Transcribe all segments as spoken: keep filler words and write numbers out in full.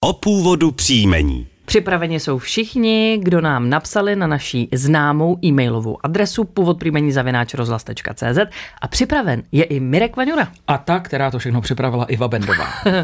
o původu příjmení. Připraveni jsou všichni, kdo nám napsali na naší známou e-mailovou adresu původpříjmení zavináč rozhlas tečka cé zet a připraven je i Mirek Vaňura. A ta, která to všechno připravila, Iva Bendová.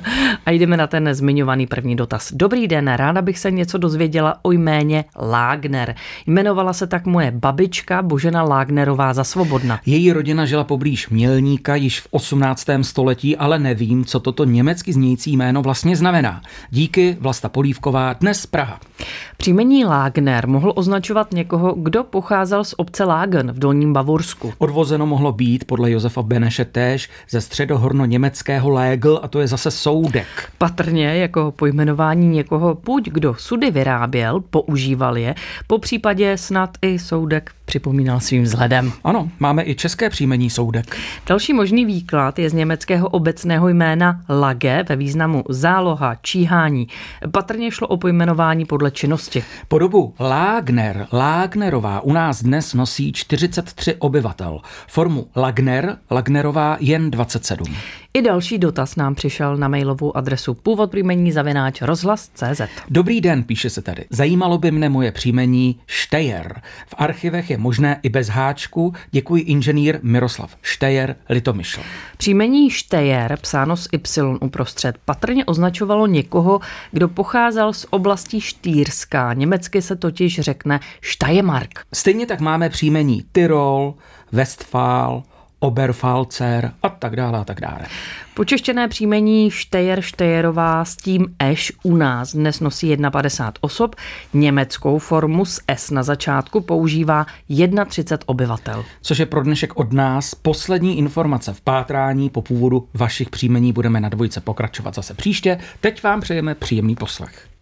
A jdeme na ten zmiňovaný první dotaz. Dobrý den, ráda bych se něco dozvěděla o jméně Lágner. Jmenovala se tak moje babička Božena Lágnerová za Svobodna. Její rodina žila poblíž Mělníka již v osmnáctém století, ale nevím, co toto německy znějící jméno vlastně znamená. Díky, Vlasta Polívková, dnes Praha. Příjmení Lágner mohl označovat někoho, kdo pocházel z obce Lágen v Dolním Bavorsku. Odvozeno mohlo být podle Josefa Beneše též ze středohorno-německého Légl, a to je zase soudek. Patrně jako pojmenování někoho, buď kdo sudy vyráběl, používal je, po případě snad i soudek připomínal svým vzhledem. Ano, máme i české příjmení soudek. Další možný výklad je z německého obecného jména Lage ve významu záloha, číhání. Patrně šlo o pojmenování podle činnosti. Podobu Lágner, Lágnerová u nás dnes nosí čtyřicet tři obyvatel. Formu Lagner, Lagnerová jen dvacet sedm. I další dotaz nám přišel na mailovou adresu původpříjmení zavináč rozhlas tečka cé zet. Dobrý den, píše se tady. Zajímalo by mne moje příjmení Štejer. V archivech je možné i bez háčku. Děkuji, inženýr Miroslav Štejer, Litomyšl. Příjmení Štejer, psáno s Y uprostřed, patrně označovalo někoho, kdo pocházel z oblasti Štýrska. Německy se totiž řekne Steiermark. Stejně tak máme příjmení Tyrol, Westfál, Oberpfalzer a tak dále a tak dále. Počeštěné příjmení Štejer, Štejerová s tím eš u nás dnes nosí padesát jedna osob, německou formu s S na začátku používá třicet jedna obyvatel. Což je pro dnešek od nás poslední informace v pátrání po původu vašich příjmení. Budeme na dvojce pokračovat zase příště. Teď vám přejeme příjemný poslech.